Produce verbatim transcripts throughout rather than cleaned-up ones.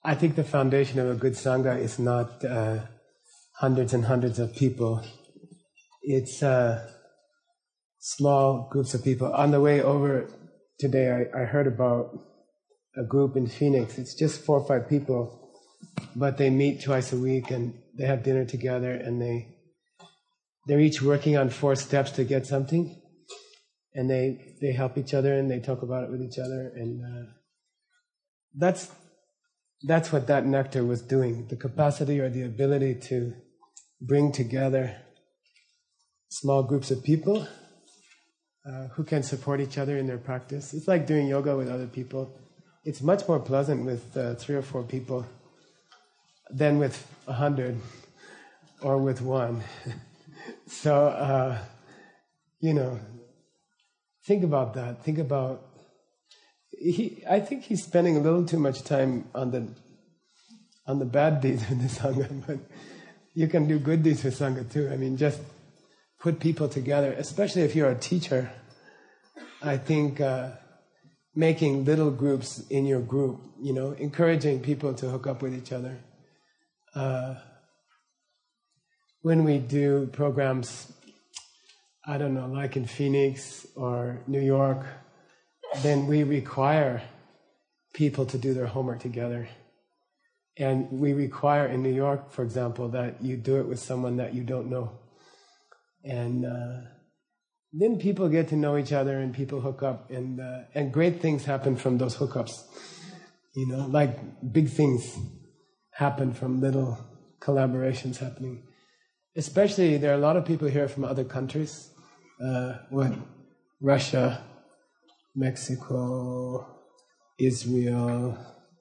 I think the foundation of a good Sangha is not uh, hundreds and hundreds of people. It's uh, small groups of people. On the way over today, I, I heard about a group in Phoenix. It's just four or five people, but they meet twice a week and they have dinner together, and they they're each working on four steps to get something, and they they help each other and they talk about it with each other, and uh, that's that's what that nectar was doing. The capacity or the ability to bring together small groups of people uh, who can support each other in their practice. It's like doing yoga with other people. It's much more pleasant with uh, three or four people than with a hundred or with one. So, uh, you know, think about that. Think about, he, I think he's spending a little too much time on the on the bad deeds with the Sangha, but you can do good deeds with Sangha too. I mean, just put people together, especially if you're a teacher. I think uh, making little groups in your group, you know, encouraging people to hook up with each other. Uh, when we do programs, I don't know, like in Phoenix or New York, then we require people to do their homework together. And we require in New York, for example, that you do it with someone that you don't know. And uh, then people get to know each other and people hook up, and uh, and great things happen from those hookups. You know, like big things happen from little collaborations happening. Especially, there are a lot of people here from other countries. Uh, what? Russia, Mexico, Israel,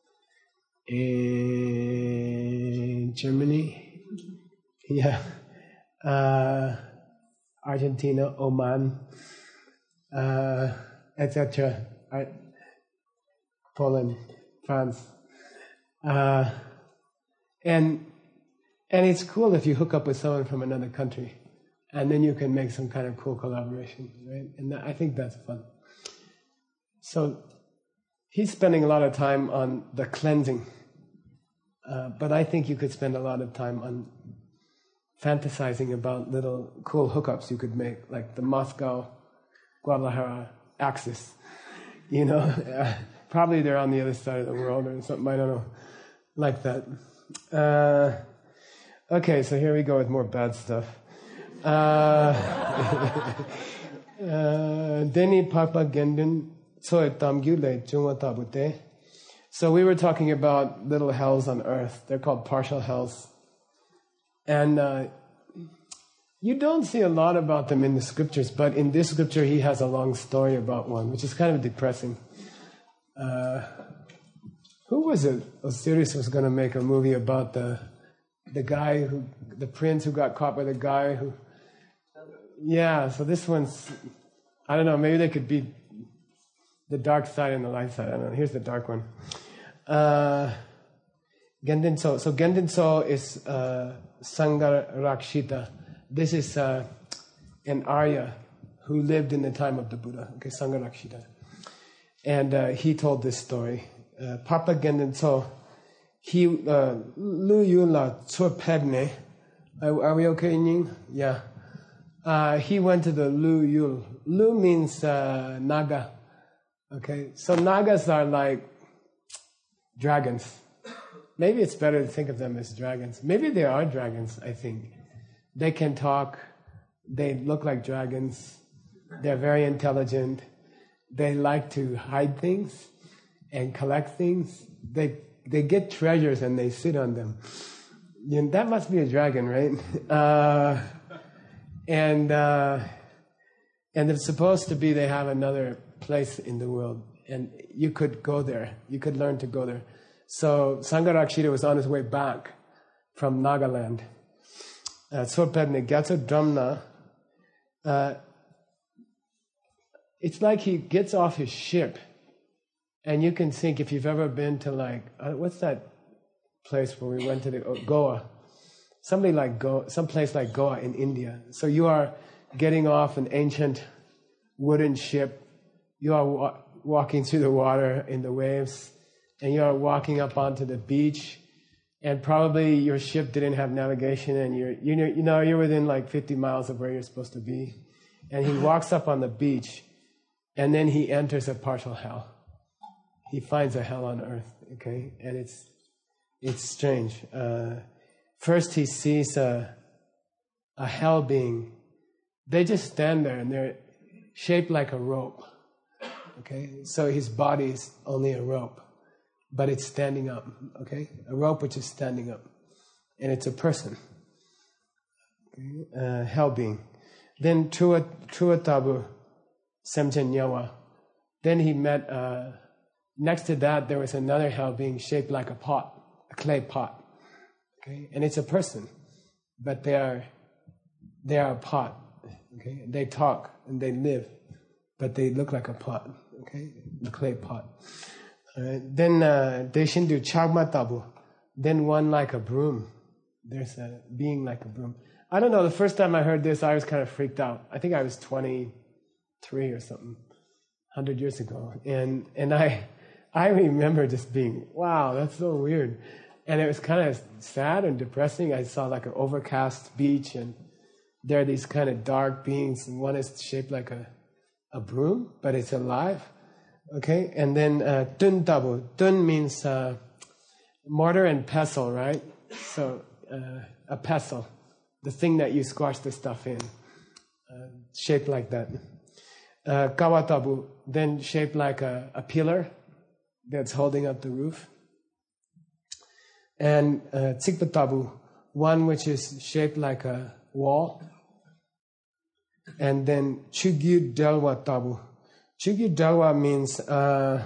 and Germany. Yeah. Uh, Argentina, Oman, uh, et cetera. Poland, France, uh, and and it's cool if you hook up with someone from another country, and then you can make some kind of cool collaboration, right? And I think that's fun. So he's spending a lot of time on the cleansing, uh, but I think you could spend a lot of time on fantasizing about little cool hookups you could make, like the Moscow-Guadalajara axis. You know, probably they're on the other side of the world or something, I don't know, like that. Uh, okay, so here we go with more bad stuff. Uh, Deni Papa Gendin Tsoy Tam Gyule Chungwa Tabute. So we were talking about little hells on earth. They're called partial hells. And uh, you don't see a lot about them in the scriptures, but in this scripture he has a long story about one, which is kind of depressing. Uh, who was it? Osiris was going to make a movie about the the guy who, the prince who got caught by the guy who... Yeah, so this one's, I don't know, maybe they could be the dark side and the light side. I don't know. Here's the dark one. Uh, Gendinso. So Gendinso is uh, Sangharakshita. This is uh, an Arya who lived in the time of the Buddha. Okay, Sangharakshita. And uh, he told this story. Uh, Papa Gendinso, he Lu Yula Tsurpegne. Are we okay, Ying? Yeah. Uh, he went to the Lu Yul. Lu means uh, Naga. Okay, so Nagas are like dragons. Maybe it's better to think of them as dragons. Maybe they are dragons, I think. They can talk. They look like dragons. They're very intelligent. They like to hide things and collect things. They they get treasures and they sit on them. You know, that must be a dragon, right? Uh, and uh, and it's supposed to be they have another place in the world, and you could go there. You could learn to go there. So Sangharakshita was on his way back from Nagaland. Tsurpegne Gyatso Dhamna. It's like he gets off his ship, and you can think, if you've ever been to like, uh, what's that place where we went to the, oh, Goa? Somebody like Goa, some place like Goa in India. So you are getting off an ancient wooden ship. You are wa- walking through the water in the waves, and you're walking up onto the beach, and probably your ship didn't have navigation, and you're, you know, you know, you're within like fifty miles of where you're supposed to be. And he walks up on the beach, and then he enters a partial hell. He finds a hell on earth, okay? And it's it's strange. Uh, first he sees a, a hell being. They just stand there, and they're shaped like a rope, okay? So his body is only a rope, but it's standing up, okay? A rope which is standing up, and it's a person, okay? Uh, hell being. Then Trua Trua Tabu Semchen Nyawa. Then he met, uh, next to that there was another hell being shaped like a pot, a clay pot, okay? And it's a person, but they are, they are a pot, okay? They talk and they live, but they look like a pot, okay? A clay pot. Uh, then uh, Deshindu Chagma Tabu. Then one like a broom. There's a being like a broom. I don't know, the first time I heard this, I was kind of freaked out. I think I was twenty-three or something, one hundred years ago. And and I I remember just being, wow, that's so weird. And it was kind of sad and depressing. I saw like an overcast beach, and there are these kind of dark beings, and one is shaped like a, a broom, but it's alive. Okay, and then uh, Dun Tabu. Dun means uh, mortar and pestle, right? So uh, a pestle. The thing that you squash the stuff in, uh, shaped like that. Uh, Kawatabu, then shaped like a, a pillar that's holding up the roof. And uh, Tsikpatabu, one which is shaped like a wall. And then Chugyu Delwa Tabu. Chugyu Delwa means uh,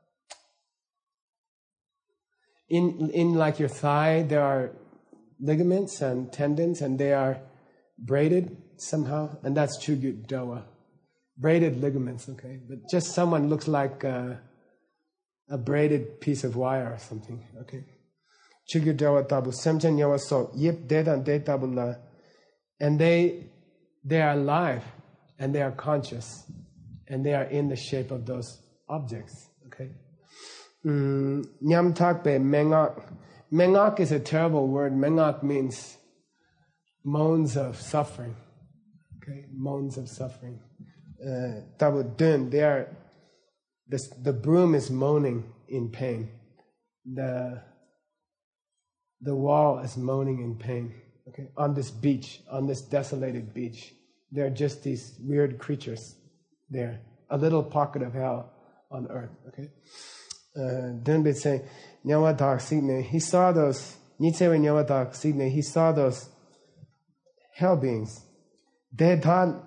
in in like your thigh there are ligaments and tendons, and they are braided somehow, and that's Chugyu Delwa. Braided ligaments, okay? But just someone looks like uh, a braided piece of wire or something, okay? Chugyu Delwa Tabu, Semchen Yawa So, Yip Dedan De Tabula. And they they are alive, and they are conscious, and they are in the shape of those objects, okay? Nyam Takpe Mengak. Mengak is a terrible word. Mengak means moans of suffering. Okay, moans of suffering. Tabu Dun, they are, the, the broom is moaning in pain. The, the wall is moaning in pain. Okay, on this beach, on this desolated beach, there are just these weird creatures there. A little pocket of hell on earth. Okay. Then they say, Nyawadak Signe, he saw those, Nitsewe Nyawadak Signe, he saw those hell beings. Then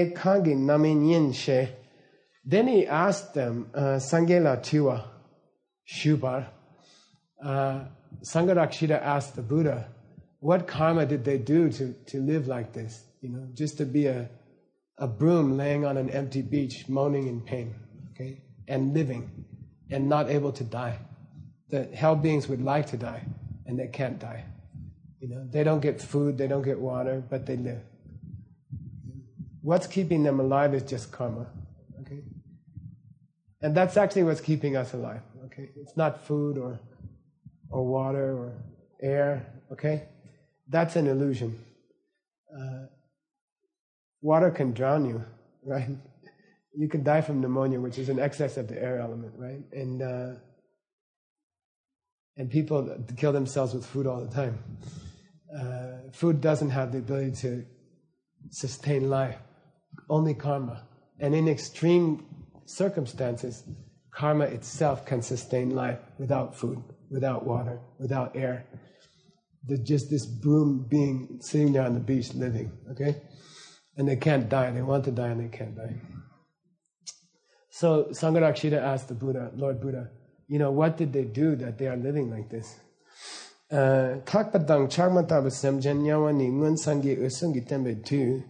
he asked them, Sangela Tiwa, Shubar, Sangarakshita asked the Buddha, what karma did they do to, to live like this? You know, just to be a, a broom laying on an empty beach, moaning in pain, okay, and living, and not able to die. The hell beings would like to die, and they can't die. You know, they don't get food, they don't get water, but they live. What's keeping them alive is just karma, okay? And that's actually what's keeping us alive, okay? It's not food or or water or air, okay? That's an illusion. Uh, water can drown you, right? You can die from pneumonia, which is an excess of the air element, right? And uh, and people kill themselves with food all the time. Uh, food doesn't have the ability to sustain life, only karma. And in extreme circumstances, karma itself can sustain life without food, without water, without air. There's just this broom being sitting there on the beach living, okay? And they can't die. They want to die and they can't die. So Sangarakshita asked the Buddha, Lord Buddha, you know, what did they do that they are living like this? Kakpadang chagmatabasam janyawani ngun sangi usungi tembe tu.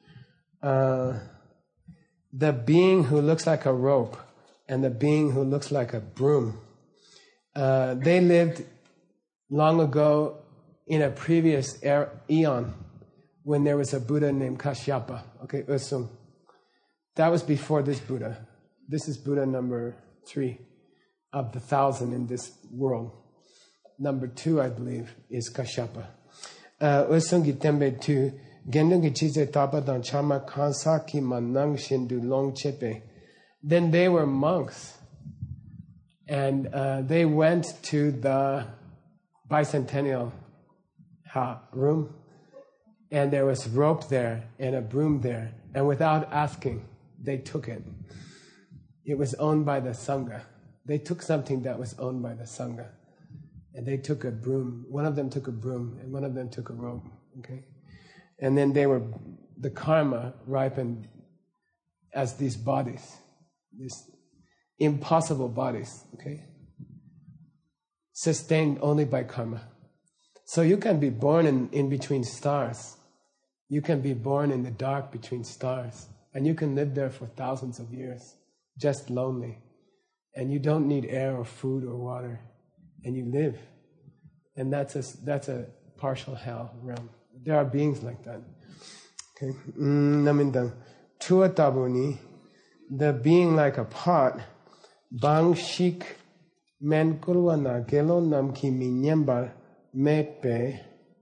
The being who looks like a rope and the being who looks like a broom, uh, they lived long ago in a previous er- eon when there was a Buddha named Kashyapa, okay, Usum. That was before this Buddha. This is Buddha number three. of the thousand in this world. Number two, I believe, is Kashyapa. Usungi tembe tu gendungi chize tapadan chama kansaki manang shindu long chepe. Then they were monks, and uh, they went to the bicentennial ha, room, and there was rope there and a broom there, and without asking, they took it. It was owned by the Sangha. They took something that was owned by the Sangha, and they took a broom. One of them took a broom, and one of them took a rope. Okay, and then they were the karma ripened as these bodies. These impossible bodies, okay? Sustained only by karma. So you can be born in, in between stars. You can be born in the dark between stars. And you can live there for thousands of years, just lonely. And you don't need air or food or water. And you live. And that's a, that's a partial hell realm. There are beings like that. Okay? Namindang. Tua tabuni. The being like a pot, bang shik men kurwana gelo nam ki minyambar mepe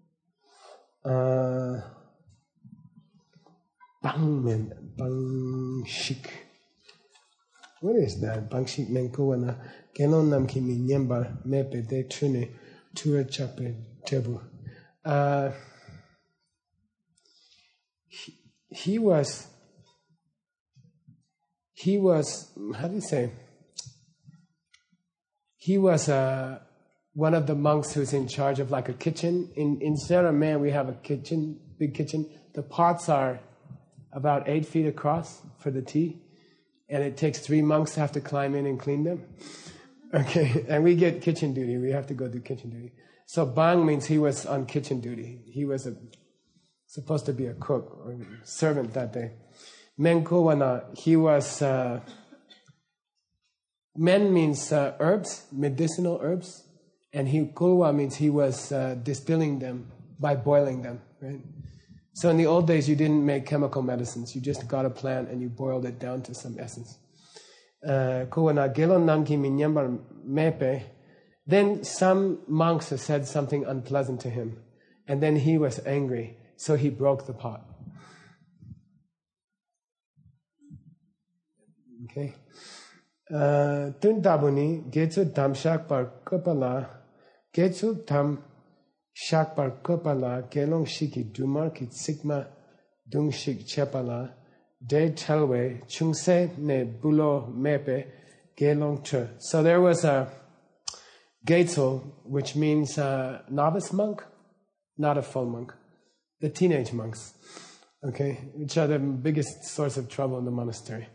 bang men bang shik. What is that? Bang shik men kurwana gelo nam ki minyambar mepe de tune tua chape tebu. He was. He was, how do you say? He was uh, one of the monks who's in charge of like a kitchen. In in Sierra Mayan, we have a kitchen, big kitchen. The pots are about eight feet across for the tea, and it takes three monks to have to climb in and clean them. Okay, and we get kitchen duty. We have to go do kitchen duty. So bang means he was on kitchen duty. He was a, supposed to be a cook or servant that day. Menkowana, he was, uh, men means uh, herbs, medicinal herbs, and he kulwa means he was uh, distilling them by boiling them, right? So in the old days, you didn't make chemical medicines. You just got a plant and you boiled it down to some essence. Kuwana gelon namki minyambar mepe. Then some monks said something unpleasant to him, and then he was angry, so he broke the pot. Okay. Tun tabuni getsu tam shakpar kopala getsu tam shakpar kopala gelong shiki dumar ki sigma dung shik chepala de telwe chungse ne bulo mepe gelong che. So there was a Getsu, which means uh, novice monk, not a full monk, the teenage monks, okay, which are the biggest source of trouble in the monastery.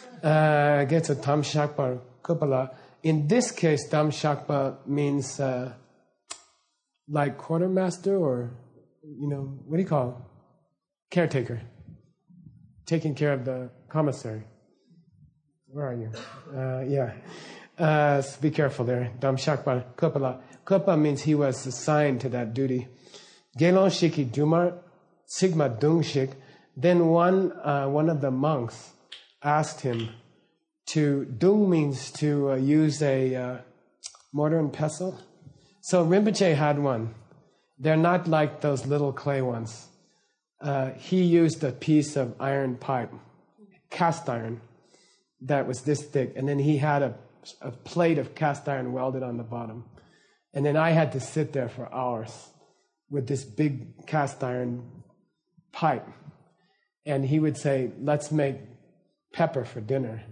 Getsu Tam Shakpa Kupala. In this case, Tam Shakpa means uh, like quartermaster or, you know, what do you call it? Caretaker, taking care of the commissary. Where are you? Uh, yeah. Uh, so be careful there. Dam Shakpa Kupala. Kupa means he was assigned to that duty. Gelon Shiki Dumar, Sigma Dung Shik. Then one, uh, one of the monks asked him to, Dung means to uh, use a uh, mortar and pestle. So Rinpoche had one. They're not like those little clay ones. Uh, he used a piece of iron pipe, cast iron, that was this thick. And then he had a a plate of cast iron welded on the bottom. And then I had to sit there for hours with this big cast iron pipe. And he would say, let's make pepper for dinner.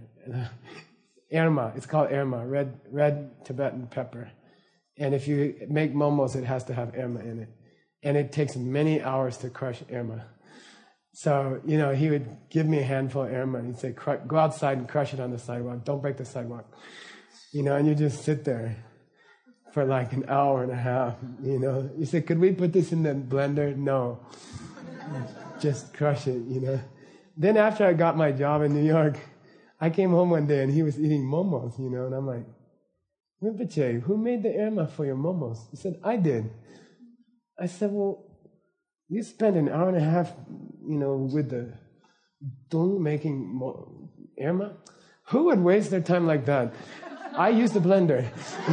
Erma, it's called erma, red, red Tibetan pepper. And if you make momos, it has to have erma in it. And it takes many hours to crush erma. So, you know, he would give me a handful of erma and he'd say, go outside and crush it on the sidewalk. Don't break the sidewalk. You know, and you just sit there for like an hour and a half, you know. You say, could we put this in the blender? No. Just crush it, you know. Then after I got my job in New York, I came home one day and he was eating momos, you know, and I'm like, Rinpoche, who made the erma for your momos? He said, I did. I said, well, you spent an hour and a half, you know, with the dung making mo- erma? Who would waste their time like that? I use the blender.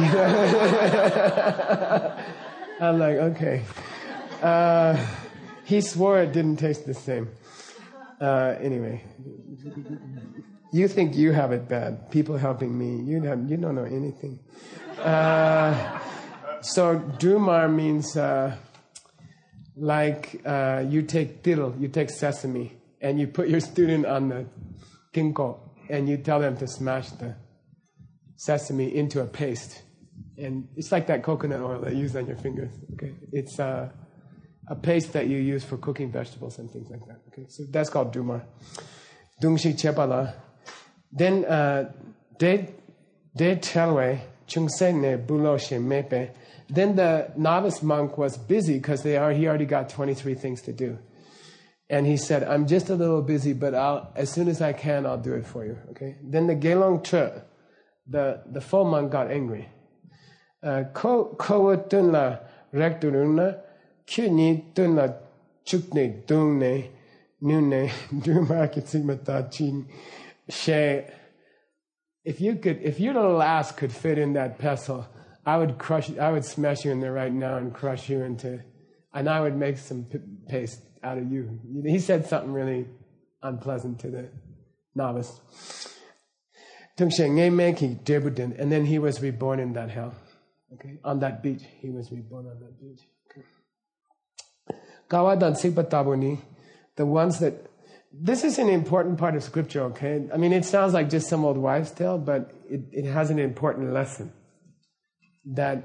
I'm like, okay. Uh, he swore it didn't taste the same. Uh, anyway, you think you have it bad. People helping me, you don't, you don't know anything. Uh, so Dumar means uh, like uh, you take dill, you take sesame, and you put your student on the ginkgo, and you tell them to smash the sesame into a paste. And it's like that coconut oil that you use on your fingers. Okay, it's uh, a paste that you use for cooking vegetables and things like that. Okay, so that's called Dumar. Dungshi Chepala. Then uh, de de Chelwe Chungse ne Bulo she mepe. Then the novice monk was busy because they are he already got twenty-three things to do. And he said, I'm just a little busy, but I'll as soon as I can, I'll do it for you. Okay. Then the Gelong Tre, the the full monk got angry. Ko ko tunla recturuna kyuni tunla chukne dungne nune duma kitsimata chin she. If you could, if your little ass could fit in that pestle, I would crush, I would smash you in there right now and crush you into, and I would make some p- paste out of you. He said something really unpleasant to the novice. And then he was reborn in that hell. Okay, on that beach. He was reborn on that beach. Okay. Gawadan Sikpatabuni, the ones that, this is an important part of scripture, okay? I mean, it sounds like just some old wives' tale, but it, it has an important lesson. That,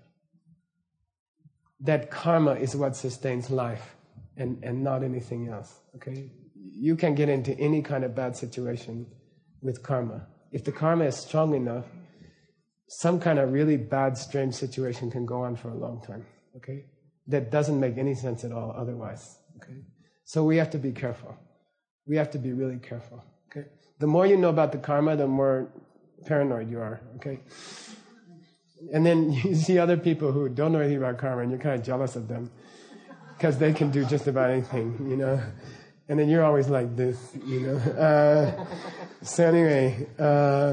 that karma is what sustains life and, and not anything else, okay? You can get into any kind of bad situation with karma. If the karma is strong enough, some kind of really bad, strange situation can go on for a long time, okay? That doesn't make any sense at all otherwise, okay? So we have to be careful. We have to be really careful, okay? The more you know about the karma, the more paranoid you are, okay? And then you see other people who don't know anything about karma, and you're kind of jealous of them because they can do just about anything, you know? And then you're always like this, you know? Uh, so anyway, uh,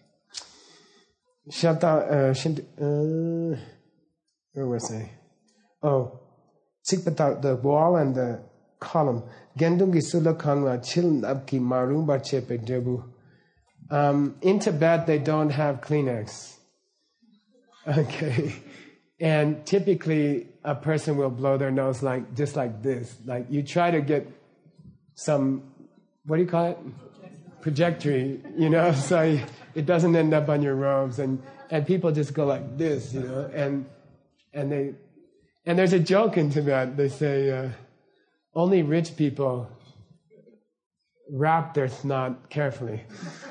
Shata, uh, uh, where was I? Oh, Sikpata, the wall and the column. Gendungi sula kangla chil abki marumba chepe debu. Um, in Tibet, they don't have Kleenex. Okay. And typically, a person will blow their nose like, just like this. Like, you try to get some, what do you call it? Trajectory, you know, so it doesn't end up on your robes, and, and people just go like this, you know, and and they and there's a joke in Tibet. They say uh, only rich people wrap their snot carefully.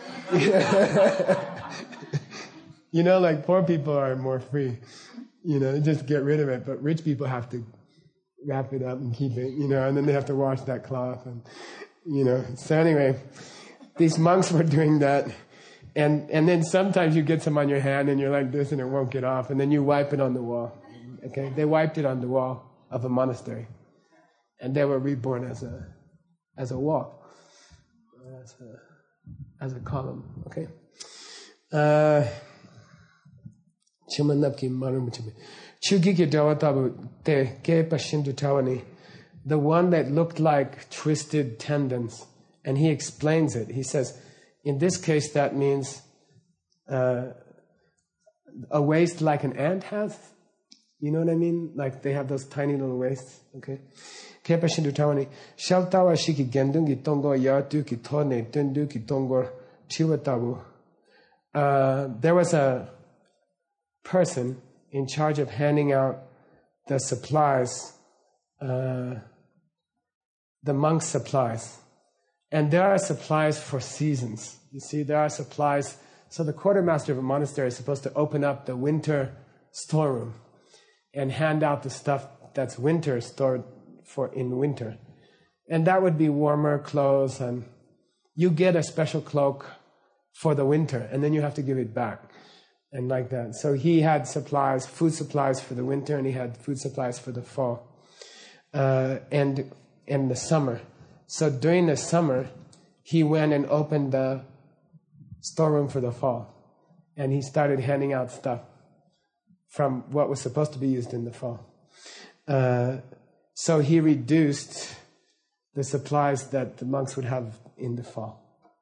You know, like poor people are more free, you know, just get rid of it, but rich people have to wrap it up and keep it, you know, and then they have to wash that cloth, and you know. So anyway. These monks were doing that, and and then sometimes you get some on your hand and you're like this and it won't get off, and then you wipe it on the wall. Okay, they wiped it on the wall of a monastery, and they were reborn as a as a wall, as a as a column. Okay. Uh, the one that looked like twisted tendons. And he explains it. He says, in this case, that means uh, a waist like an ant has. You know what I mean? Like they have those tiny little waists. Okay. Uh, there was a person in charge of handing out the supplies, uh, the monks' supplies. And there are supplies for seasons. You see, there are supplies. So the quartermaster of a monastery is supposed to open up the winter storeroom and hand out the stuff that's winter stored for in winter. And that would be warmer clothes, and you get a special cloak for the winter, and then you have to give it back. And like that. So he had supplies, food supplies for the winter, and he had food supplies for the fall. Uh, and in the summer. So during the summer, he went and opened the storeroom for the fall. and he started handing out stuff from what was supposed to be used in the fall. Uh, so he reduced the supplies that the monks would have in the fall.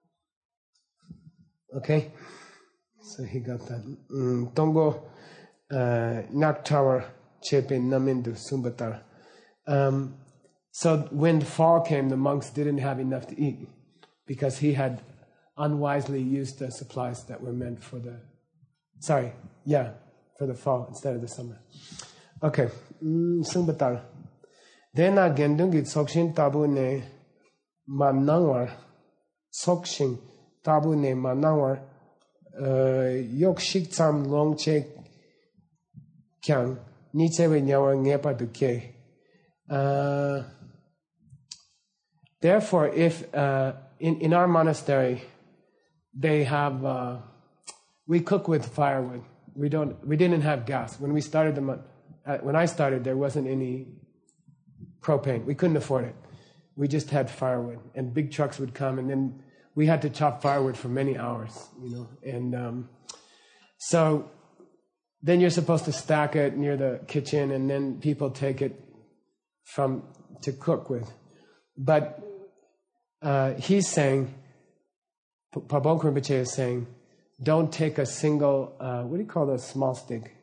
Okay? So he got that. Tongo Nak Tower Chepe Namindu Sumbatar. Um So when the fall came, the monks didn't have enough to eat because he had unwisely used the supplies that were meant for the, sorry, yeah, for the fall instead of the summer. Okay, Sumbatar. Dena gendungi sokshin tabu ne manangwar, sokshin tabu ne manangwar, yok shik tsam long che kyang, nichewe nyawa ngepa duke. Uh, Therefore, if uh, in, in our monastery, they have, uh, we cook with firewood. We don't, we didn't have gas. When we started the, mon- uh, when I started, there wasn't any propane. We couldn't afford it. We just had firewood, and big trucks would come, and then we had to chop firewood for many hours, you know. And um, so then you're supposed to stack it near the kitchen, and then people take it from to cook with. But uh, he's saying, Pabong Rinpoche is saying, don't take a single, uh, what do you call those small stick?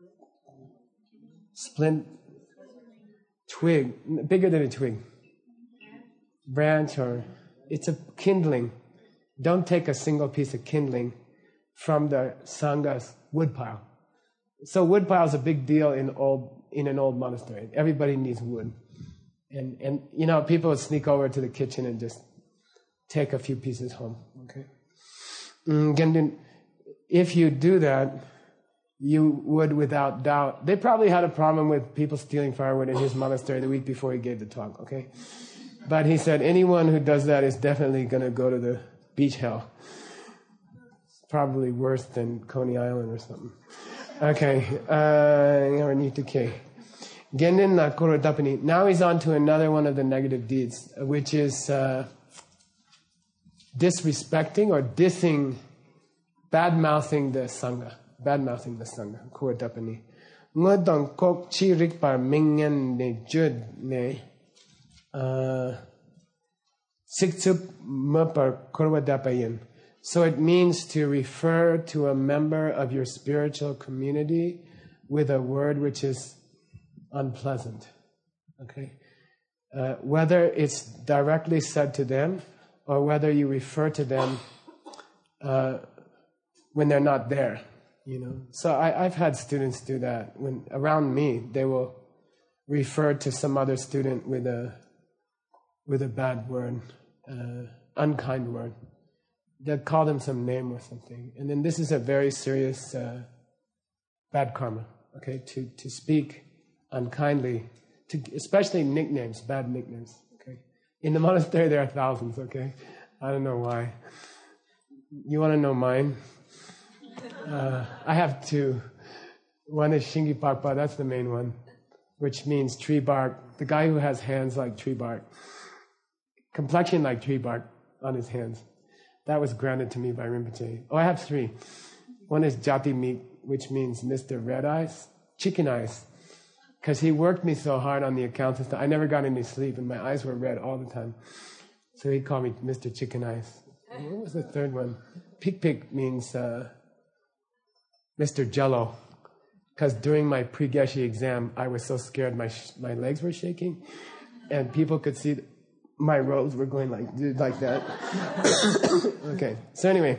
Splint, twig, bigger than a twig. Branch, or it's a kindling. Don't take a single piece of kindling from the Sangha's woodpile. So woodpile is a big deal in old in an old monastery. Everybody needs wood. And, and you know, people would sneak over to the kitchen and just take a few pieces home, okay? Mm, if you do that, you would without doubt. They probably had a problem with people stealing firewood in his monastery the week before he gave the talk, okay? But he said anyone who does that is definitely going to go to the beach hell. It's probably worse than Coney Island or something. Okay, uh, now he's on to another one of the negative deeds, which is uh, disrespecting or dissing, bad-mouthing the Sangha. Bad-mouthing the Sangha. Kuratapani. Ngodong kok chi rikpar mingen ne jud ne siksup mupar kurwadapayin. So it means to refer to a member of your spiritual community with a word which is unpleasant, okay? Uh, whether it's directly said to them or whether you refer to them uh, when they're not there, you know. So I, I've had students do that. When around me, they will refer to some other student with a with a bad word, uh, unkind word. They'll call them some name or something, and then this is a very serious uh, bad karma. Okay, to to speak unkindly, to especially nicknames, bad nicknames. Okay, in the monastery there are thousands. Okay, I don't know why. You want to know mine? Uh, I have two. One is Shingi Pakpa. That's the main one, which means tree bark. The guy who has hands like tree bark, complexion like tree bark on his hands. That was granted to me by Rinpoche. Oh, I have three. One is Jati Meek, which means Mister Red Eyes, Chicken Eyes, because he worked me so hard on the accounts and stuff. I never got any sleep, and my eyes were red all the time. So he called me Mister Chicken Eyes. And what was the third one? Pik Pik means uh, Mister Jello, because during my pre-Geshe exam, I was so scared my sh- my legs were shaking, and people could see my robes were going like like that. Okay, so anyway,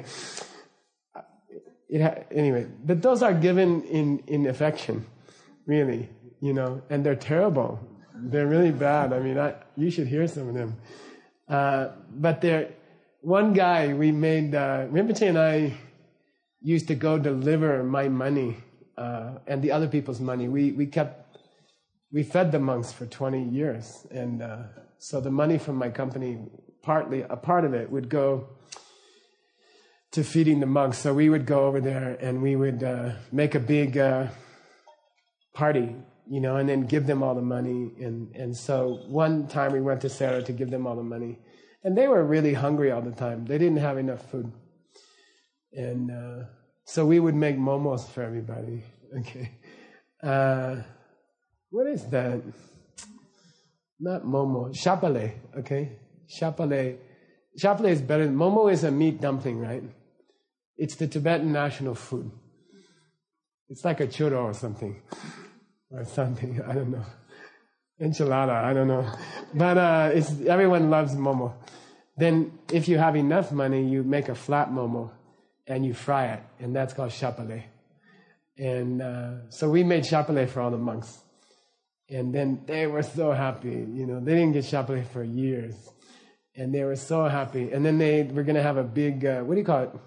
it ha- anyway, but those are given in, in affection, really, you know, and they're terrible. They're really bad. I mean, I, you should hear some of them. Uh, but they're, one guy we made, uh, Rinpoche and I used to go deliver my money uh, and the other people's money. We we kept, we fed the monks for twenty years, and uh, so the money from my company, partly, a part of it would go to feeding the monks. So we would go over there and we would uh, make a big uh, party, you know, and then give them all the money. And, and so one time we went to Sarah to give them all the money. And they were really hungry all the time. They didn't have enough food. And uh, So we would make momos for everybody. Okay. Uh, what is that? Not momo. Chapale. Okay. Chapale. Chapale is better. Momo is a meat dumpling, right? It's the Tibetan national food. It's like a churro or something. Or something. I don't know. Enchilada. I don't know. But uh, it's everyone loves momo. Then if you have enough money, you make a flat momo and you fry it. And that's called chapale. And uh, so we made chapale for all the monks. And then they were so happy. You know, they didn't get chapale for years. And they were so happy. And then they were going to have a big, uh, what do you call it?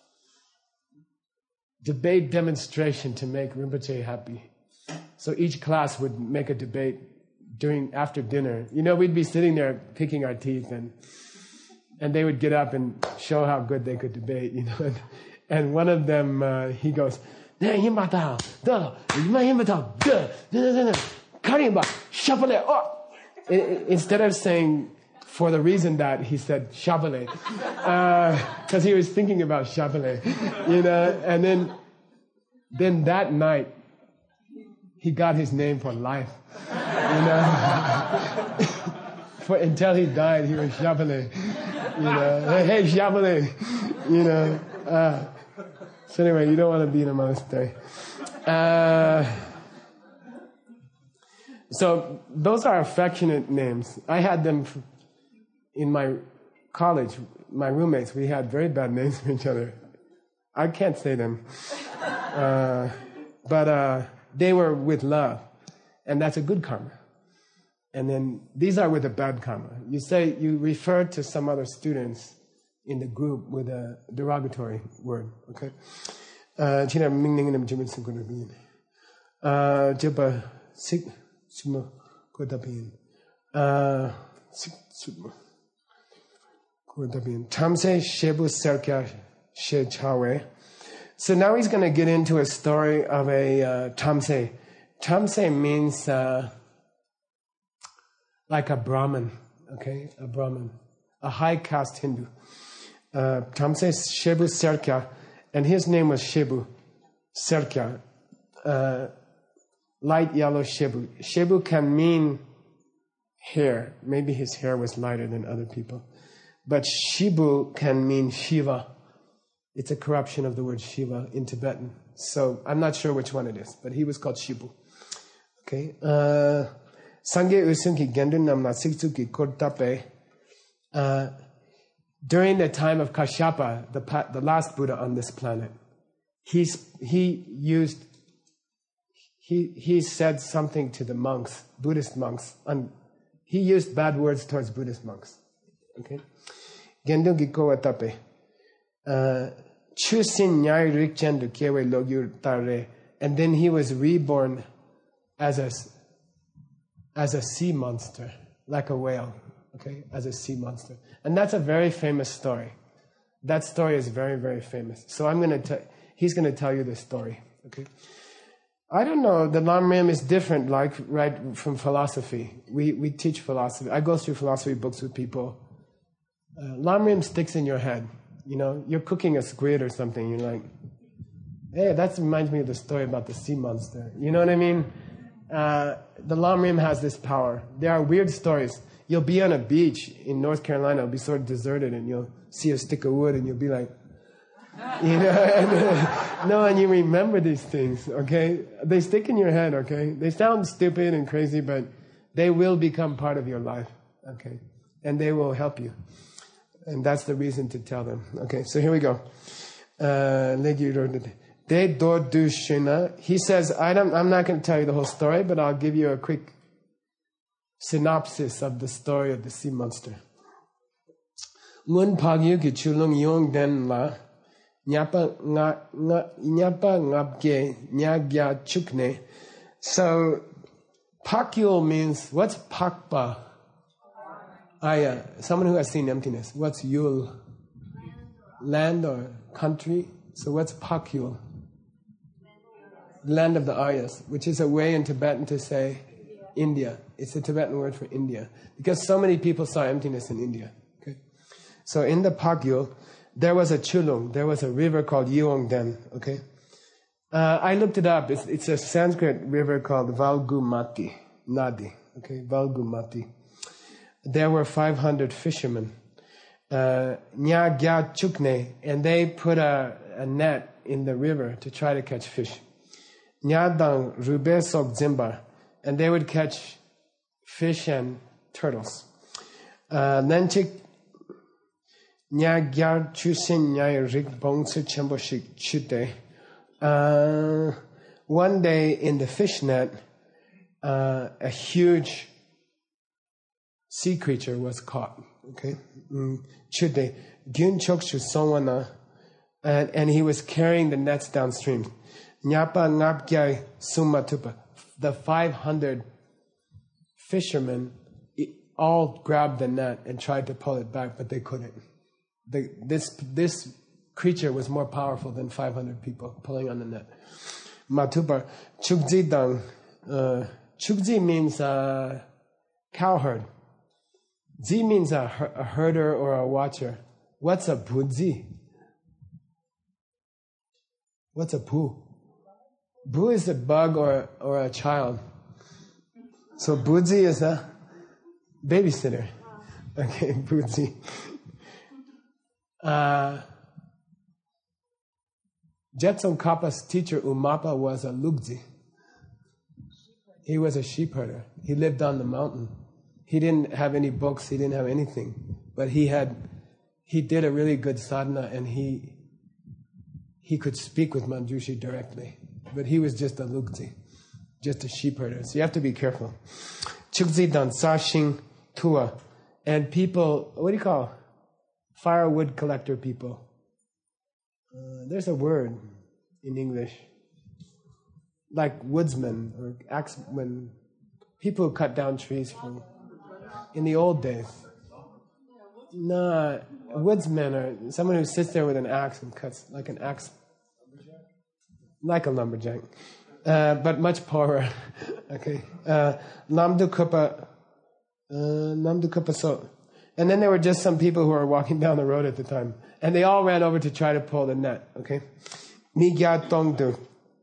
Debate demonstration to make Rinpoche happy. So each class would make a debate during, after dinner. You know, we'd be sitting there picking our teeth and, and they would get up and show how good they could debate, you know. And, and one of them, uh, he goes, instead of saying, for the reason that, he said chapale, because uh, he was thinking about chapale, you know. And then, then that night, he got his name for life, you know. For until he died, he was chapale, you know. Hey, hey chapale, you know. Uh, so anyway, you don't want to be in a monastery. Uh, so those are affectionate names. I had them in my college. My roommates, we had very bad names for each other. I can't say them. Uh, but uh, they were with love. And that's a good karma. And then these are with a bad karma. You say, you refer to some other students in the group with a derogatory word, okay? Uh, so now he's going to get into a story of a uh, Tamse. Tamse means uh, like a Brahmin, okay? A Brahmin, a high caste Hindu. Uh, Tamse Shebu Serkya, and his name was Shebu Serkya, uh, light yellow Shebu. Shebu can mean hair. Maybe his hair was lighter than other people. But Shibu can mean Shiva. It's a corruption of the word Shiva in Tibetan. So I'm not sure which one it is, but he was called Shibu. Okay. Sangye Usunki Gendun Namna Siksuki Kortape. During the time of Kashyapa, the, the last Buddha on this planet, he's, he used, he, he said something to the monks, Buddhist monks, and he used bad words towards Buddhist monks. Okay? Gendun Giko Atape. Chusin Nyai Rikchendu Kewe Logyur Tare. And then he was reborn as a, as a sea monster, like a whale. Okay, as a sea monster. And that's a very famous story. That story is very, very famous. So I'm going to tell, he's going to tell you this story. Okay. I don't know, the Lamrim is different, like, right from philosophy. We, we teach philosophy. I go through philosophy books with people. Uh, Lamrim sticks in your head. You know, you're cooking a squid or something. You're like, hey, that reminds me of the story about the sea monster. You know what I mean? Uh, the Lamrim has this power. There are weird stories. You'll be on a beach in North Carolina, it'll be sort of deserted, and you'll see a stick of wood, and you'll be like, you know, and, uh, no, and you remember these things, okay? They stick in your head, okay? They sound stupid and crazy, but they will become part of your life, okay? And they will help you. And that's the reason to tell them. Okay, so here we go. Uh, he says, I don't, I'm not going to tell you the whole story, but I'll give you a quick synopsis of the story of the sea monster. Mun pagyu ki chulung yong den la nyapa nga nyapa ngapge nyagya chukne. So pakyul means, what's pakpa? Aya, someone who has seen emptiness. What's yul? Land or country? So what's pakyul? Land of the Aryas, which is a way in Tibetan to say India. It's a Tibetan word for India. Because so many people saw emptiness in India. Okay? So in the Pagyul, there was a Chulung, there was a river called Yeongden, okay? Uh, I looked it up. It's, it's a Sanskrit river called Valgumati, Nadi, okay, Valgumati. There were five hundred fishermen. Uh, Nya Gya Chukne, and they put a, a net in the river to try to catch fish. Nya Dang Rube Sok Zimbar, and they would catch fish and turtles. Nanchik Nya Gya Chusin Nya Rik Bong Tsu Chembo Shik Chute. One day in the fish net, uh, a huge sea creature was caught. Okay, Chute Gyun Chokshu Songwana, and and he was carrying the nets downstream. Nyapa Ngapgyai Sumatupa. The five hundred fishermen all grabbed the net and tried to pull it back, but they couldn't. The, this this creature was more powerful than five hundred people pulling on the net. Matupa Chukji Dang. Uh, Chukji means uh, cow herd. Zi means a, a herder or a watcher. What's a budzi? What's a pu? Bu is a bug or or a child. So budzi is a babysitter. Okay, budzi. Uh, Jetson Kappa's teacher Umapa was a lugzi. He was a sheep herder. He lived on the mountain. He didn't have any books, he didn't have anything, but he had, he did a really good sadhana, and he, he could speak with Manjushri directly, but he was just a lugzi, just a sheep herder. So you have to be careful. Chukzi dan sashing tua, and people, what do you call firewood collector people? Uh, there's a word in English, like woodsmen or axemen, people who cut down trees from. In the old days, no, a woodsman or someone who sits there with an axe and cuts like an axe, like a lumberjack, uh, but much poorer. Okay, Namdu Kupa, Namdu Kupa So, and then there were just some people who were walking down the road at the time, and they all ran over to try to pull the net. Okay, Migya Tongdu.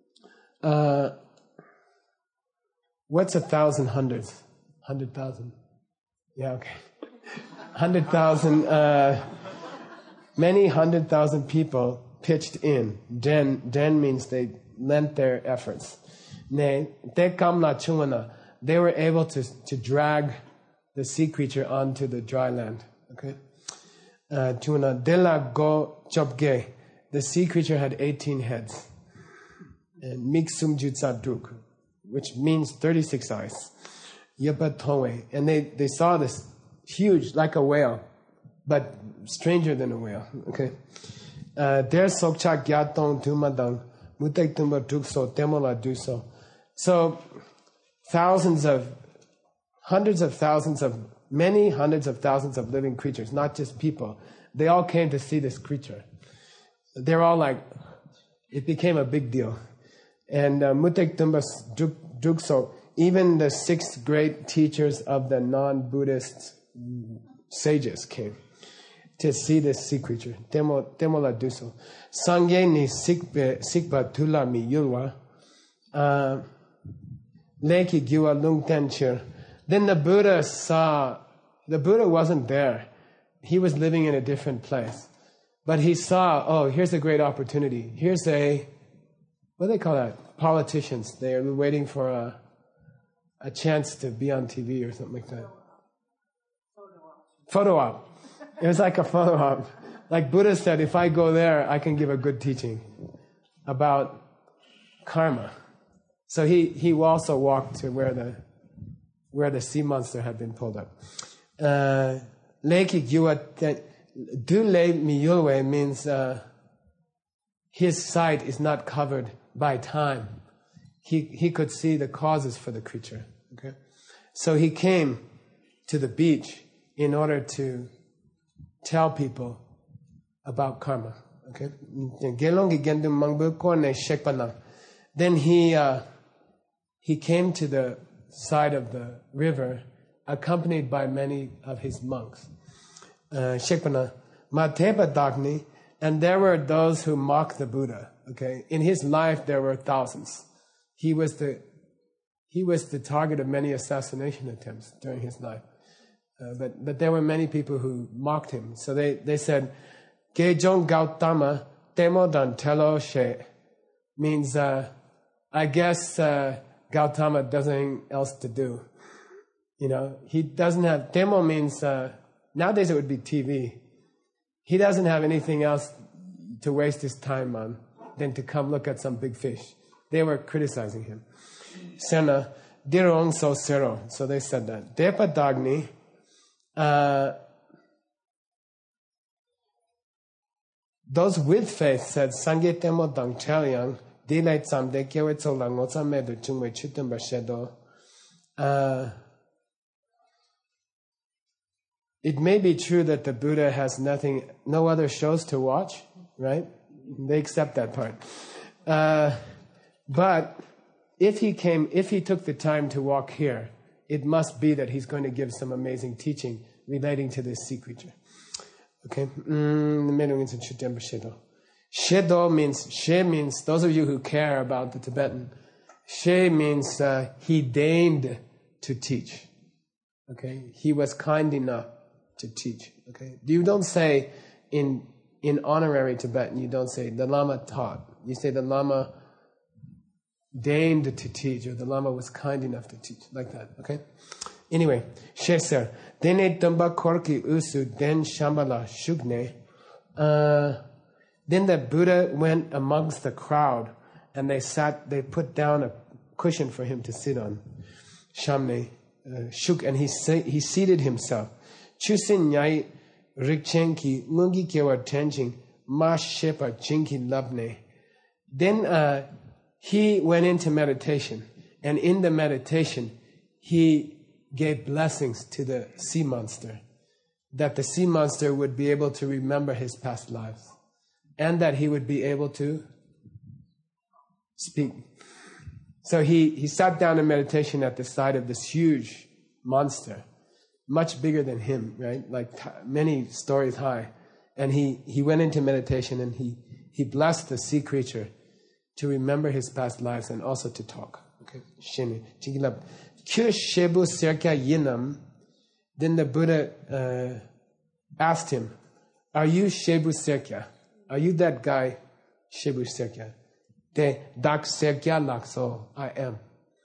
What's a thousand hundreds? Hundred thousand. Yeah, okay. Hundred thousand, uh, many hundred thousand people pitched in. Den, den means they lent their efforts. Ne, te kamla chungana. They were able to, to drag the sea creature onto the dry land. Okay? Chungana, dela go chopge. The sea creature had eighteen heads. And miksum jutsa duk, which means thirty-six eyes. And they, they saw this huge, like a whale, but stranger than a whale. Okay. Der sokcha gyatong tumadang mutek tumba dukso temola duso. So thousands of, hundreds of thousands of, many hundreds of thousands of living creatures, not just people. They all came to see this creature. They're all like, it became a big deal. And mutek tumba dukso. Even the six great teachers of the non-Buddhist sages came to see this sea creature. Temo temola duso. Sangye ni sikpa tula mi yulwa. Leki gyua lungtenchir. Then the Buddha saw, the Buddha wasn't there. He was living in a different place. But he saw, oh, here's a great opportunity. Here's a, what do they call that? Politicians. They're waiting for a a chance to be on T V or something like that. Photo op. Photo op. It was like a photo op. Like Buddha said, if I go there, I can give a good teaching about karma. So he, he also walked to where the where the sea monster had been pulled up. Leki gyuat dule miyulwe means uh, his sight is not covered by time. He he could see the causes for the creature. Okay, so he came to the beach in order to tell people about karma. Okay, then he uh, he came to the side of the river, accompanied by many of his monks. Shekpana mateba dagni And there were those who mocked the Buddha. Okay, in his life there were thousands. He was the he was the target of many assassination attempts during his life. Uh, but but there were many people who mocked him. So they they said, "Gejong Gautama Temodan Telo She," means uh, I guess uh, Gautama doesn't anything else to do. You know, he doesn't have Temo means uh, nowadays it would be T V. He doesn't have anything else to waste his time on than to come look at some big fish. They were criticizing him. Sena, dirong so zero. So they said that. Depa Dagni, uh, those with faith said, Sange temo dang chalyang, dilai tsam de kyewe tsola ngotsa medu chungwe chutum bashedo. It may be true that the Buddha has nothing, no other shows to watch, right? They accept that part. Uh, but if he came, if he took the time to walk here, it must be that he's going to give some amazing teaching relating to this sea creature. Okay? Shedo means, she means, those of you who care about the Tibetan, she means uh, he deigned to teach. Okay? He was kind enough to teach. Okay? You don't say in in honorary Tibetan, you don't say the Lama taught. You say the Lama deigned to teach, or the Lama was kind enough to teach, like that. Okay? Anyway, Sheser. Dene Tumba Korki Usu Den Shambhala Shugne. Then the Buddha went amongst the crowd, and they sat. They put down a cushion for him to sit on. Shamne uh, Shuk, and he sa- he seated himself. Chusin Nyai Rikchenki Mungi Kewa Tenjing Ma Shepa Chinki Labne. Then uh, he went into meditation, and in the meditation, he gave blessings to the sea monster, that the sea monster would be able to remember his past lives, and that he would be able to speak. So he, he sat down in meditation at the side of this huge monster, much bigger than him, right? Like t- many stories high. And he, he went into meditation, and he, he blessed the sea creature to remember his past lives and also to talk. Okay. Then the Buddha uh, asked him, "Are you Shebu Serkya? Are you that guy, Shebu Serkya?" Te dak Serkya lakso, I am.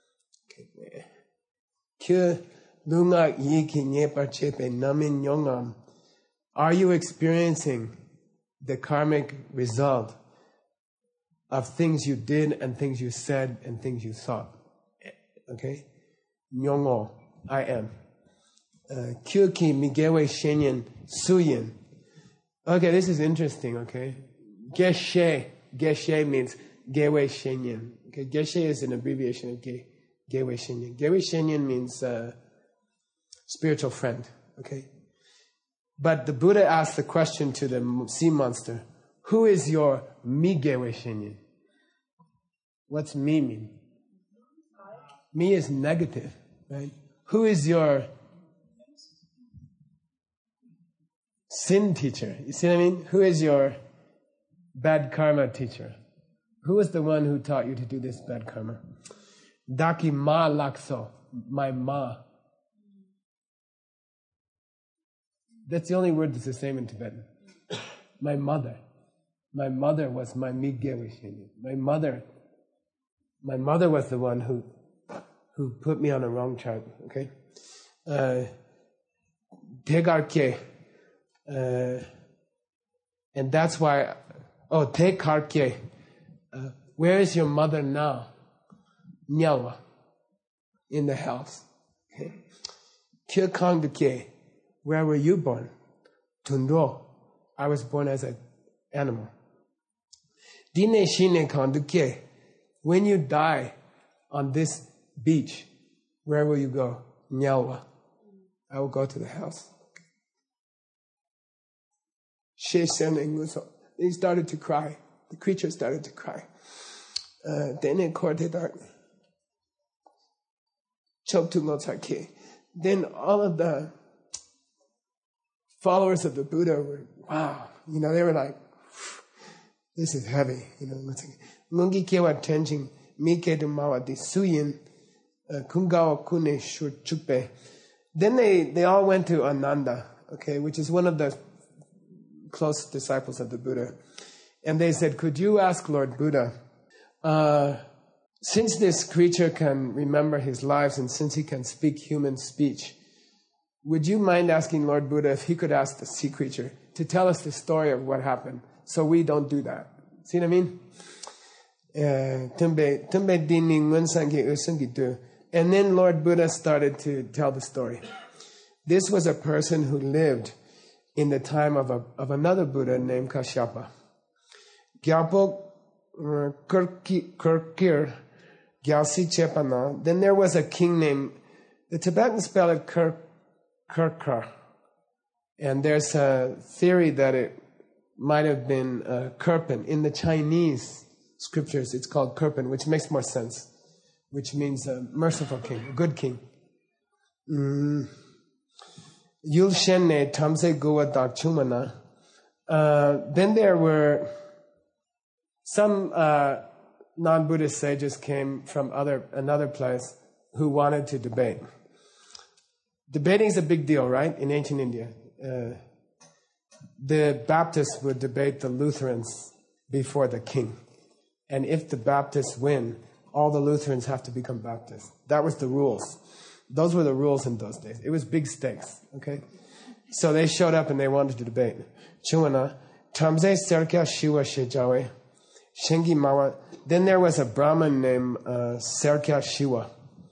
Are you experiencing the karmic result of things you did and things you said and things you thought? Okay? Nyongo, I am. Kyuki migewe shenyen suyin. Okay, this is interesting, okay? Geshe. Geshe means gewe shenyen. Okay, Geshe is an abbreviation of ge, gewe shenyen. Gewe shenyen means uh, spiritual friend, okay? But the Buddha asked the question to the sea monster, who is your mi gewe shenyen? What's mi mean? Mi is negative, right? Who is your sin teacher? You see what I mean? Who is your bad karma teacher? Who was the one who taught you to do this bad karma? Daki ma lakso, my ma. That's the only word that's the same in Tibetan. My mother. My mother was my migewe shenyen. My mother, my mother was the one who who put me on a wrong track, okay? Tegarke. Uh, uh, and that's why, oh, Tegarke. Uh, where is your mother now? Nyawa. In the house. Okay? Kyokangake. Where were you born? Tundo. I was born as an animal. Dine shine kanduke. When you die on this beach, where will you go? Nyawa. I will go to the house. He started to cry. The creature started to cry. Then Then all of the followers of the Buddha were, wow, you know, they were like, This is heavy, you know. Ngungi kewa tenjing mike to mawa di suyin kungao kune shur chukpe. Then they, they all went to Ananda, okay, which is one of the close disciples of the Buddha. And they said, could you ask Lord Buddha, uh, since this creature can remember his lives and since he can speak human speech, would you mind asking Lord Buddha if he could ask the sea creature to tell us the story of what happened so we don't do that? See what I mean? And then Lord Buddha started to tell the story. This was a person who lived in the time of, a, of another Buddha named Kashyapa. Gyalpo Kirkir Gyalsi Chepana. Then there was a king named, the Tibetans spell it Kirk, Kirkar. And there's a theory that it might have been uh, Kirpan. In the Chinese scriptures, it's called Kirpan, which makes more sense, which means a merciful king, a good king. Yul Shenne Tamse Goa Dak Chumana. Then there were some uh, non-Buddhist sages came from other another place who wanted to debate. Debating is a big deal, right? In ancient India. Uh, the Baptists would debate the Lutherans before the king. And if the Baptists win, all the Lutherans have to become Baptists. That was the rules. Those were the rules in those days. It was big stakes, okay? So they showed up and they wanted to debate. Chuana, Tamze Serkya Shiva Shejawe, Shengi Mawa. Then there was a Brahmin named uh, Serkya Shiva.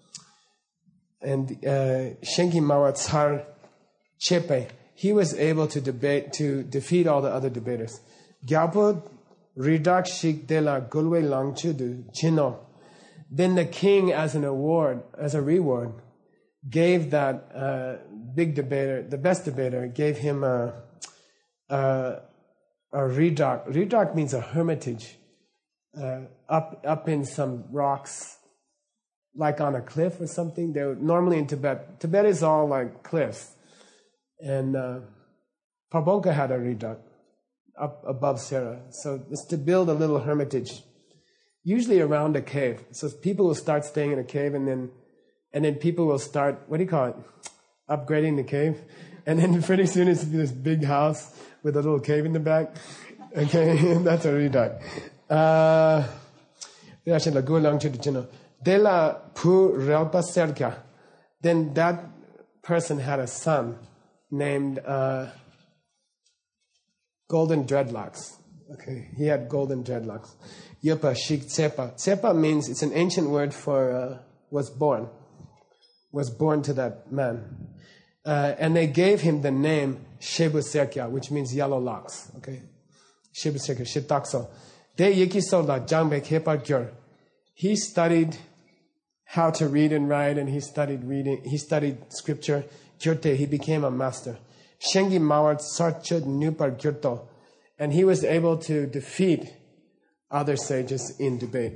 And uh, Shengi Mawa Tsar Chepe. He was able to debate, to defeat all the other debaters. Gyalpo Ridak Shik de la Gulwe Langchudu Chino. Then the king, as an award, as a reward, gave that uh, big debater, the best debater, gave him a, a, a ridak. Ridak means a hermitage, uh, up up in some rocks, like on a cliff or something. They were, normally in Tibet, Tibet is all like cliffs. And uh, Parbonka had a ridak up above Sera. So it's to build a little hermitage, usually around a cave. So people will start staying in a cave and then and then people will start, what do you call it? Upgrading the cave. And then pretty soon it's this big house with a little cave in the back. Okay, that's a ridak. Uh, then that person had a son named uh, Golden Dreadlocks. Okay, he had golden dreadlocks. Yopa Shik Tsepa. Tsepa means, it's an ancient word for uh, was born. Was born to that man. Uh, and they gave him the name Shebu Serkya, which means yellow locks. Okay? Shebu Serkya, Shitakso. De Yikiso la Jangbe Kepa Gyur. He studied how to read and write, and he studied reading, he studied scripture. Gyurte, he became a master. Shengi Mawar Sarchud Nupar Gyurto. And he was able to defeat other sages in debate.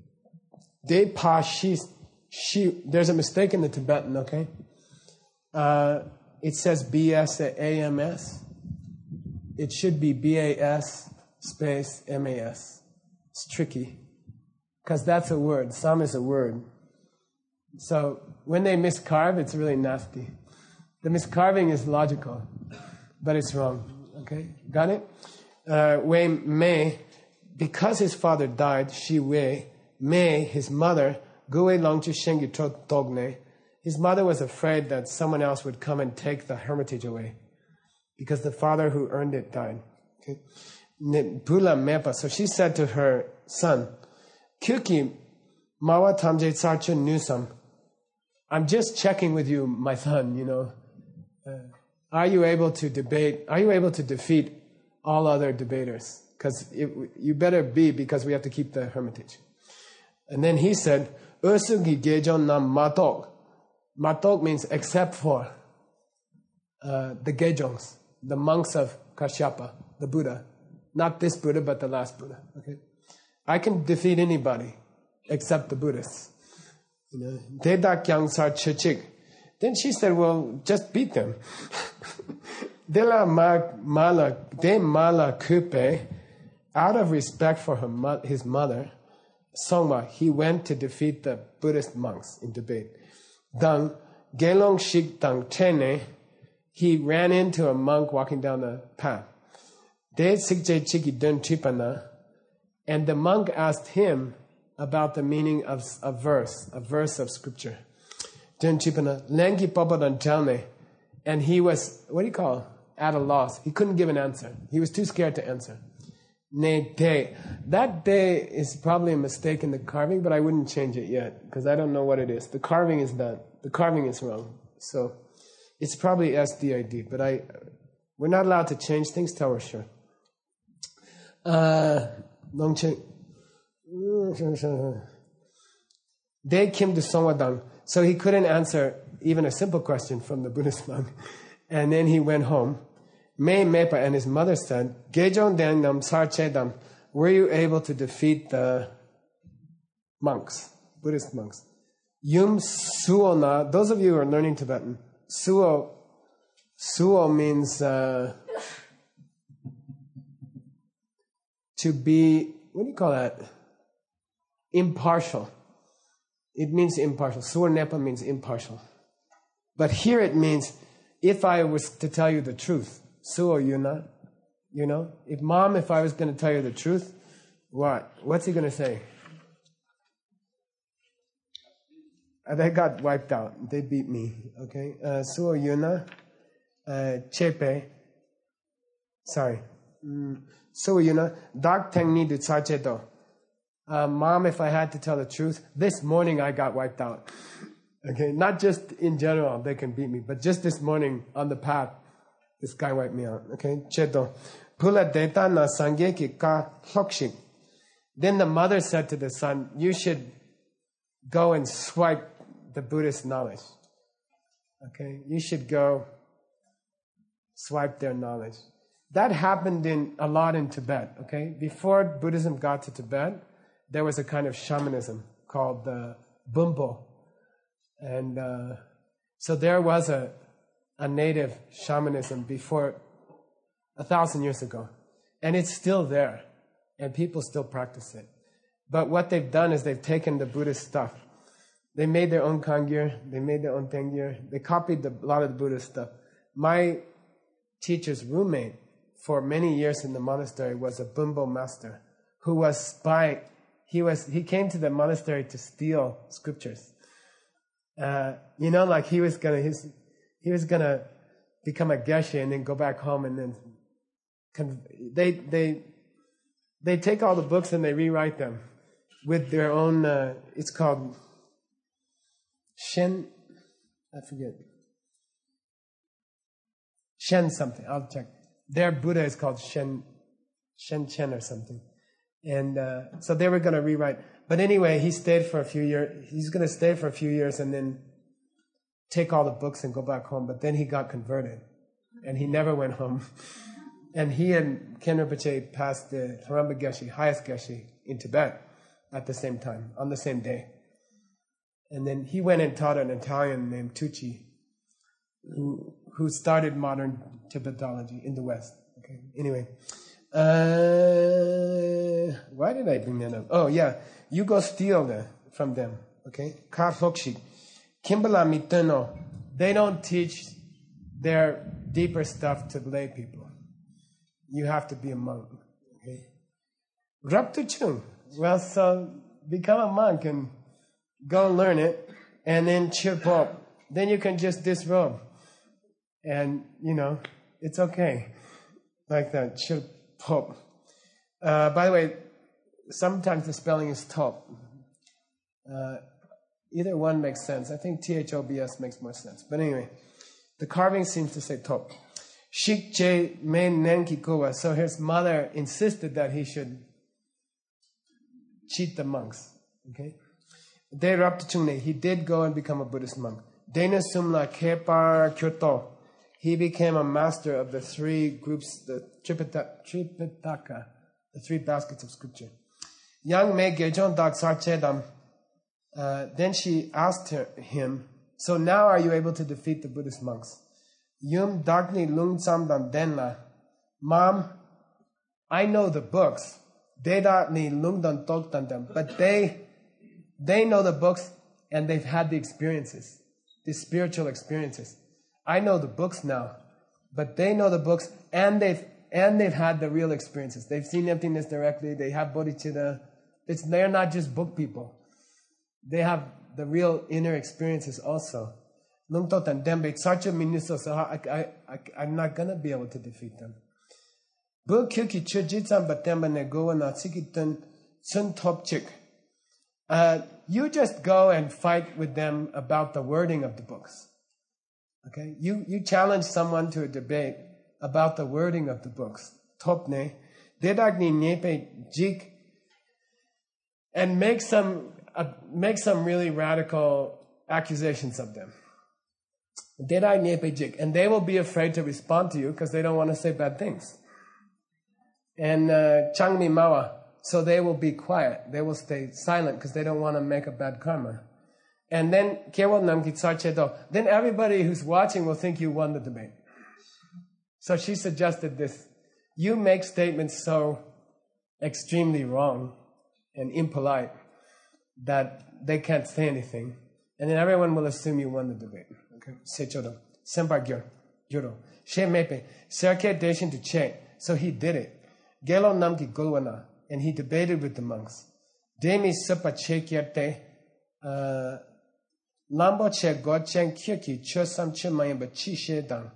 De Pa Shi. She, there's a mistake in the Tibetan, okay? Uh, it says B S A M S. It should be B A S space M A S. It's tricky. Because that's a word. Sam is a word. So when they miscarve, it's really nasty. The miscarving is logical, but it's wrong. Okay? Got it? Uh, Wei Mei, because his father died, Shi Wei, Mei, his mother, Guwe Longchu Shengi Togne. His mother was afraid that someone else would come and take the hermitage away because the father who earned it died. Okay. Pula Mepa. So she said to her son, Kyuki Mawa Tamje Tsarcha Nusam. I'm just checking with you, my son, you know. Uh, are you able to debate? Are you able to defeat all other debaters? Because you better be, because we have to keep the hermitage. And then he said, Ursugi Gejon Nam Matok. Matok means except for uh, the Gejongs, the monks of Kashyapa, the Buddha. Not this Buddha, but the last Buddha. Okay, I can defeat anybody except the Buddhists. You know, Dedak Yang Sar Chichik. Then she said, well, just beat them. De la mala, de mala kupe, out of respect for her mo- his mother, Songma, he went to defeat the Buddhist monks in debate. Dang, Gelong Shik Dang Tene, he ran into a monk walking down the path. De Sikje Chiki Dun Chipana, and the monk asked him about the meaning of a verse, a verse of scripture. Dun Chipana, Lengi Papa Dan Chalne, and he was, what do you call it? At a loss. He couldn't give an answer. He was too scared to answer. Ne day. That day is probably a mistake in the carving, but I wouldn't change it yet because I don't know what it is. The carving is done. The carving is wrong. So it's probably S D I D, but I we're not allowed to change things till we're sure. Uh, long check. They came to Songwadang, so he couldn't answer even a simple question from the Buddhist monk. And then he went home. Mei Mepa and his mother said, Gejong Dengnam Sarchedam, were you able to defeat the monks, Buddhist monks? Yum Suo Na, those of you who are learning Tibetan, Suo, Suo means uh, to be, what do you call that? Impartial. It means impartial. Suo Nepa means impartial. But here it means, if I was to tell you the truth, Suo Yuna, you know, if mom, if I was going to tell you the truth, what? What's he going to say? Uh, they got wiped out. They beat me, okay? Uh, Suo Yuna, uh, Chepe, sorry. Mm, Suo Yuna, Dak Tengni Du Tsachedo. Mom, if I had to tell the truth, this morning I got wiped out. Okay, not just in general, they can beat me, but just this morning on the path, this guy wiped me out. Okay, Cheto. Pula deta na sangeki ka hokshik. Then the mother said to the son, you should go and swipe the Buddhist knowledge. Okay, you should go swipe their knowledge. That happened in a lot in Tibet. Okay, before Buddhism got to Tibet, there was a kind of shamanism called the Bumpo. And uh, so there was a, a native shamanism before a thousand years ago. And it's still there. And people still practice it. But what they've done is they've taken the Buddhist stuff. They made their own Kangyur. They made their own Tengyur. They copied the, a lot of the Buddhist stuff. My teacher's roommate for many years in the monastery was a Bumpo master who was spying. He was he came to the monastery to steal scriptures. Uh, you know, like he was gonna his, he was gonna become a geshe and then go back home and then con- they they they take all the books and they rewrite them with their own. Uh, it's called Shen. I forget. Shen something. I'll check. Their Buddha is called Shen Shen Chen or something. And uh, so they were going to rewrite. But anyway, he stayed for a few years. He's going to stay for a few years and then take all the books and go back home. But then he got converted. And he never went home. And he and Ken Rinpoche passed the Haramba Geshe, highest Geshe, in Tibet at the same time, on the same day. And then he went and taught an Italian named Tucci, who who started modern Tibetology in the West. Okay. Anyway. Uh, why did I bring that up? Oh, yeah. You go steal them from them. Okay? Kar Fokshik. Kimbala Mitono. They don't teach their deeper stuff to lay people. You have to be a monk. Okay? Raptu Chung. Well, so become a monk and go learn it and then chip up. Then you can just disrobe. And, you know, it's okay. Like that. Chip. Top. Uh, by the way, sometimes the spelling is top. Uh, either one makes sense. I think T H O B S makes more sense. But anyway, the carving seems to say top. Shik J Men Nenki Kuwa. So his mother insisted that he should cheat the monks. Okay? De Raptuchungne. He did go and become a Buddhist monk. Dena Sumla Kepar Kyoto. He became a master of the three groups, the Tripitaka, Tripitaka the three baskets of scripture. Young Me Gejon Dak Sarchedam. Then she asked her, him, so now are you able to defeat the Buddhist monks? Yum Dakni Lung Samdam Denla. Mom, I know the books, They don't need lungdan toktan them, but they they know the books and they've had the experiences, the spiritual experiences. I know the books now, but they know the books and they've and they've had the real experiences. They've seen emptiness directly. They have bodhicitta. It's they're not just book people. They have the real inner experiences also. Lungtotan dembe sarcha minuso so I I I I'm not gonna be able to defeat them. Bu kyuki chujitsam batemba negoa na tsikitan sun topchik. Uh, you just go and fight with them about the wording of the books. Okay? You you challenge someone to a debate about the wording of the books. Topne. Dedagni nepe jik. And make some uh, make some really radical accusations of them. Dedagni nepe jik. And they will be afraid to respond to you because they don't want to say bad things. And uh, changmi mawa. So they will be quiet. They will stay silent because they don't want to make a bad karma. And then, then everybody who's watching will think you won the debate. So she suggested this. You make statements so extremely wrong and impolite that they can't say anything. And then everyone will assume you won the debate. Okay? Sechodo. Senpa gyor. Gyoro. She mepe. Serke deshin to che. So he did it. Gelo namki gulwana. And he debated with the monks. Demi supa chekyate lambo che gochen kyuki chosam chimayamba chi shedang.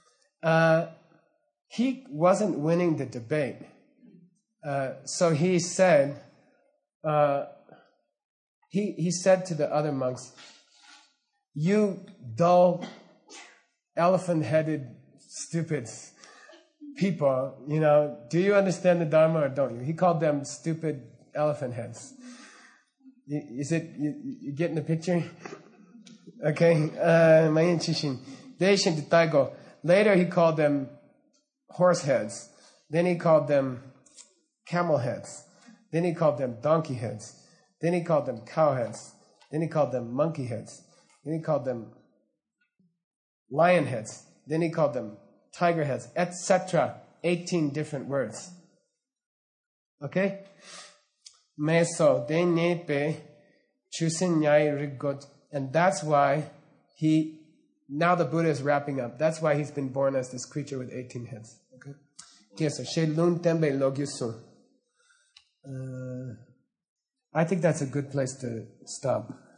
He wasn't winning the debate. Uh, so he said, uh, he he said to the other monks, "You dull, elephant-headed, stupids. People, you know, do you understand the Dharma or don't you?" He called them stupid elephant heads. Is it, you, you getting the picture? Okay. Mayin Chishin. Deishin Taigo. Later he called them horse heads. Then he called them camel heads. Then he called them donkey heads. Then he called them cow heads. Then he called them monkey heads. Then he called them lion heads. Then he called them tiger heads, et cetera. eighteen different words. Okay? Meso de nepe chusin nyai rigot. And that's why he, now the Buddha is wrapping up. That's why he's been born as this creature with eighteen heads. Okay? Kesa she lun tembe logyusun. I think that's a good place to stop.